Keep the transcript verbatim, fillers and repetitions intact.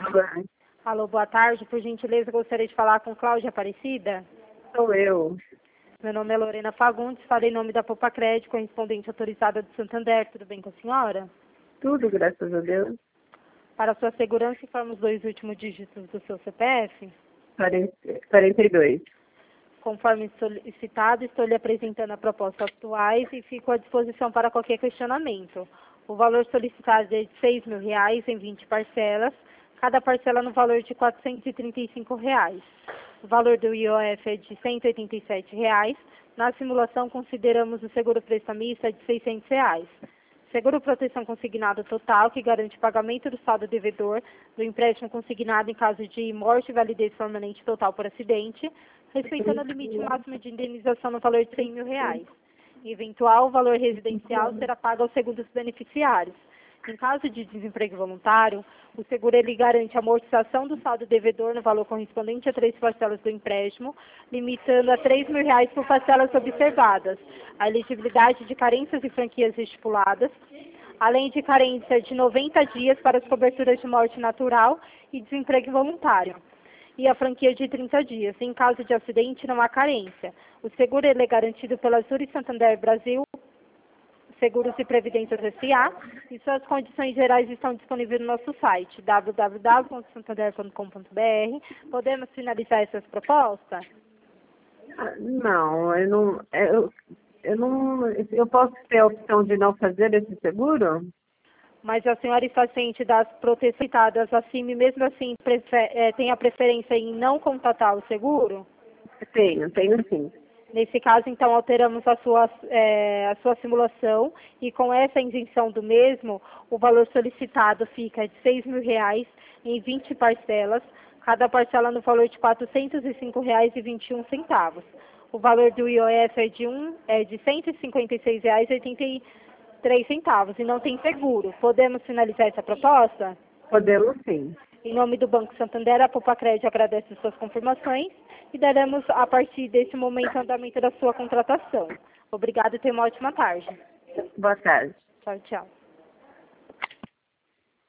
Olá, Alô, boa tarde. Por gentileza, gostaria de falar com Cláudia Aparecida. sou eu. Meu nome é Lorena Fagundes, falei em nome da Poupa Crédito, correspondente autorizada do Santander. Tudo bem com a senhora? Tudo, graças a Deus. Para sua segurança, informa os dois últimos dígitos do seu C P F. quarenta e dois. Conforme solicitado, estou lhe apresentando a proposta atuais e fico à disposição para qualquer questionamento. O valor solicitado é de seis mil reais em vinte parcelas, cada parcela no valor de quatrocentos e trinta e cinco reais. O valor do I O F é de cento e oitenta e sete reais. Na simulação, consideramos o seguro prestamista de seiscentos reais. Seguro proteção consignado total, que garante pagamento do saldo devedor do empréstimo consignado em caso de morte e validez permanente total por acidente, respeitando o limite máximo de indenização no valor de cem mil reais. Eventual valor residencial será pago aos segundos beneficiários. Em caso de desemprego voluntário, o seguro ele garante a amortização do saldo devedor no valor correspondente a três parcelas do empréstimo, limitando a três mil reais por parcelas observadas, a elegibilidade de carências e franquias estipuladas, além de carência de noventa dias para as coberturas de morte natural e desemprego voluntário, e a franquia de trinta dias. Em caso de acidente, não há carência. O seguro ele é garantido pela Zurich Santander Brasil, Seguros e Previdências S A, e suas condições gerais estão disponíveis no nosso site, w w w ponto santander ponto com ponto b r. Podemos finalizar essas propostas? Ah, Não, eu não, eu, eu não, eu posso ter a opção de não fazer esse seguro? Mas a senhora está ciente das proteções citadas acima e mesmo assim prefe- eh, tem a preferência em não contratar o seguro? Tenho, tenho sim. Nesse caso, então, alteramos a sua, eh, a sua simulação e com essa isenção do mesmo, o valor solicitado fica de seis mil reais em vinte parcelas, cada parcela no valor de quatrocentos e cinco reais e vinte e um centavos. O valor do I O F é de, um, é de cento e cinquenta e seis reais e oitenta e três centavos e não tem seguro. Podemos finalizar essa proposta? Podemos sim. Em nome do Banco Santander, a Poupa Crédito agradece suas confirmações e daremos, a partir desse momento, andamento da sua contratação. Obrigada e tenha uma ótima tarde. Boa tarde. Tchau, tchau.